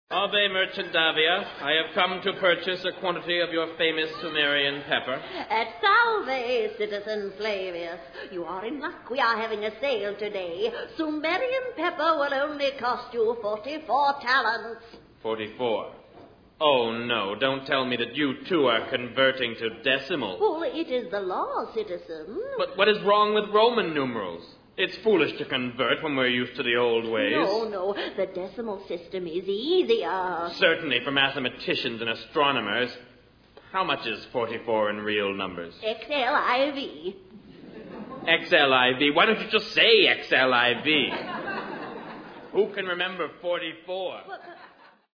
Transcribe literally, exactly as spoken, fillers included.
Ave Merchant Davia, I have come to purchase a quantity of your famous Sumerian pepper. At Salve, Citizen Flavius. You are in luck. We are having a sale today. Sumerian pepper will only cost you forty-four talents. Forty-four. Oh, no, don't tell me that you, too, are converting to decimal. Well, it is the law, citizen. But what is wrong with Roman numerals? It's foolish to convert when we're used to the old ways. No, no, the decimal system is easier. Certainly for mathematicians and astronomers. How much is forty-four in real numbers? X L I V. X L I V? Why don't you just say X L I V? Who can remember forty-four? Well, uh,